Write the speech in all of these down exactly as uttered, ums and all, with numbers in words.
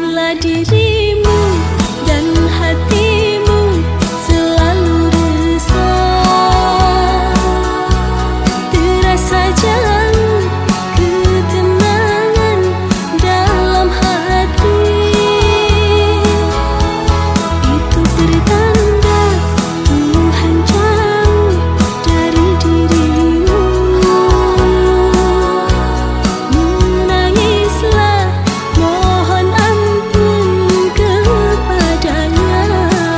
Bila dirimu dan hatimu selalu resah, terasa jauh ketenangan dalam hati. Itu pertanda Tuhan jauh dari dirimu. Menangislah, mohon ampun kepadanya.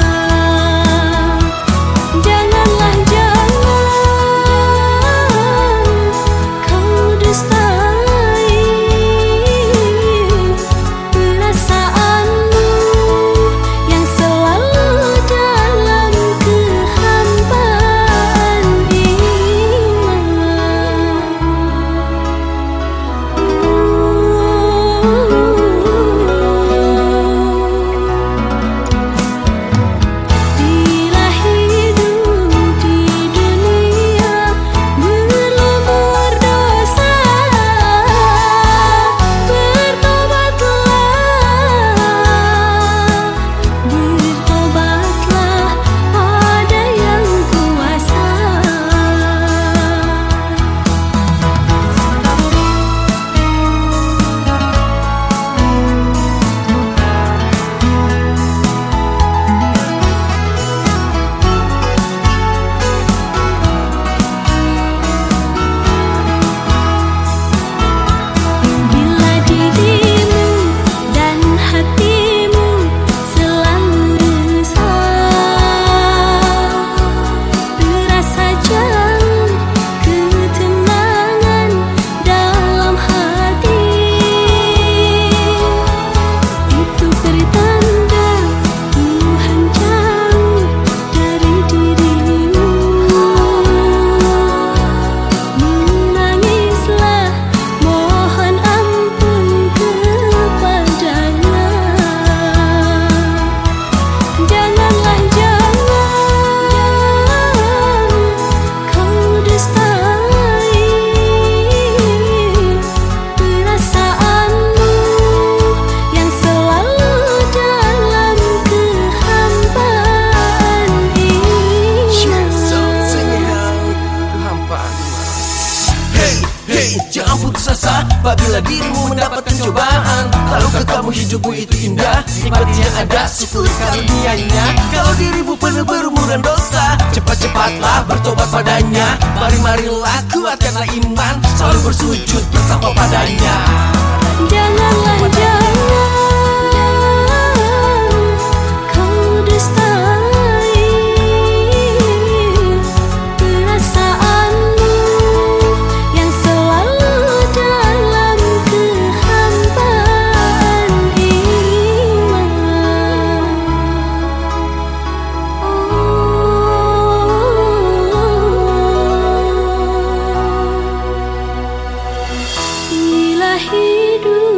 Janganlah, jangan kau dustai perasaanmu yang selalu dalam kehambaan Bila hidup di dunia berlumur dosa, bertobatlah, bertobatlah pada yang kuasa. Bila dirimu dan hatimu selalu resah, terasa jauh ketenangan dalam hati. Itu pertanda Tuhan jauh dari dirimu. Menangislah, mohon ampun kepadanya. Janganlah, jangan kau dustai perasaanmu yang selalu dalam kehambaan Kehampaan. Hey, hey, jangan putus asa apabila dirimu mendapatkan cobaan. Tahukah kamu hidupmu itu indah, nikmatnya ada syukuri karunia-Nya. Kalau dirimu penuh berumuran dosa, cepat-cepatlah bertobat padanya. Mari-marilah kuatkanlah iman, selalu bersujud bersama padanya. Janganlah, jangan kau dustai perasaanmu yang selalu dalam kehambaan iman. Bila hidup